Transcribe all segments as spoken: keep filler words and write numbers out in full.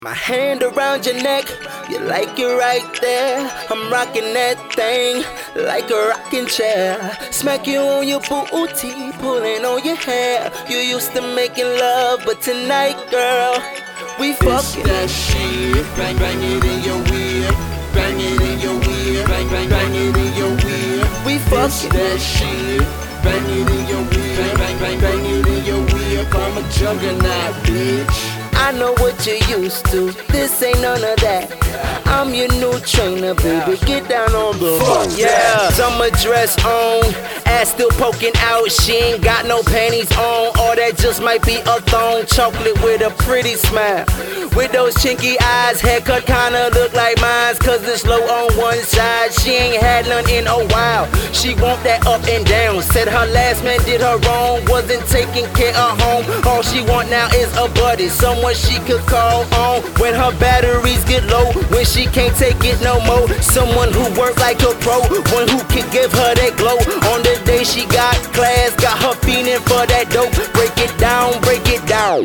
My hand around your neck, you like it right there. I'm rocking that thing like a rocking chair. Smack you on your booty, pulling on your hair. You used to making love, but tonight, girl, we fucking. It's that shit, bang bang it in your ear, bang it in your ear, bang bang bang it in your ear. We It's fucking. that shit, bang it in your ear, bang bang bang bang it in your ear. I'm a juggernaut, bitch. I know what you used to, this ain't none of that. I'm your new trainer, baby, get down on the floor. Yeah, summer dress on, ass still poking out. She ain't got no panties on, or that just might be a thong. Chocolate with a pretty smile, with those chinky eyes. Haircut kinda look like mine's, cause it's low on one side. She ain't had none in a while, she want that up and down. Said her last man did her wrong, wasn't taking care of home. All she want now is a buddy, someone she could call on when her batteries get low, when she can't take it no more. Someone who work like a pro, one who can give her that glow. On the day she got class, got her feeling for that dope. Break it down, break it down.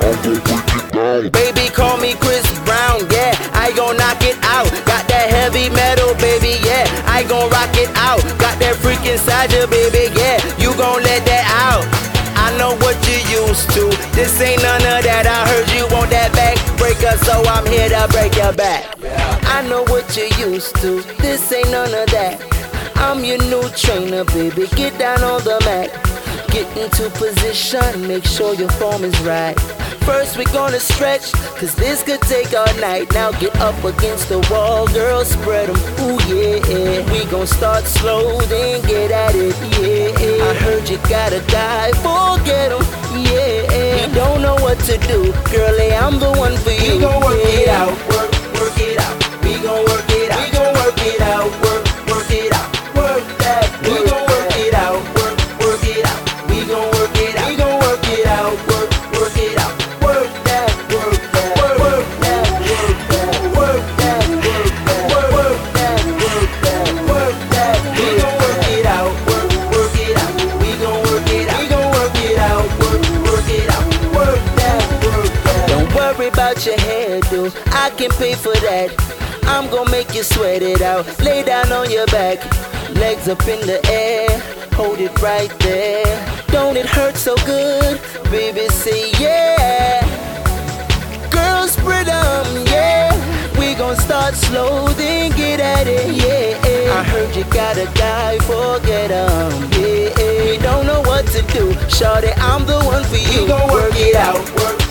Baby, call me Chris Brown, yeah, I gon' knock it out. Got that heavy metal, baby, yeah, I gon' rock it out. Got that freak inside you, baby, yeah, you gon' let that out. I know what you used to, this ain't none of that. I heard you want that back breaker, so I'm here to break your back. I know what you used to, this ain't none of that. I'm your new trainer, baby, get down on the mat. Get into position, make sure your form is right. First we gonna stretch, cause this could take all night. Now get up against the wall, girl, spread 'em, ooh yeah. We gon' start slow, then get at it, yeah. I heard you got a guy, forget him, yeah. He don't know what to do, girlie, I'm the one for you. We gon' work yeah. it out, work, work it out. We gon' work it out, we gon' work it out, work, work it out, work that. We gon' work it out, work, work it out. We gon' work it out, we gon' work it out, work, work it out. Work that, work that, work that, work that, work that, work that, work that, work that, work that. We gon' work it out, work, work it out. We gon' work it out, we gon' work it out, work, work it out. Work that, work that. Don't worry about your hairdo, I can pay for that. I'm gon' make you sweat it out. Lay down on your back, legs up in the air, hold it right there. Don't it hurt so good? Baby, say yeah. Girls, spread 'em, yeah. We gon' start slow, then get at it, yeah. I heard you got a guy, forget him, yeah. You don't know what to do, shorty, I'm the one for you. We gon' work it out, work.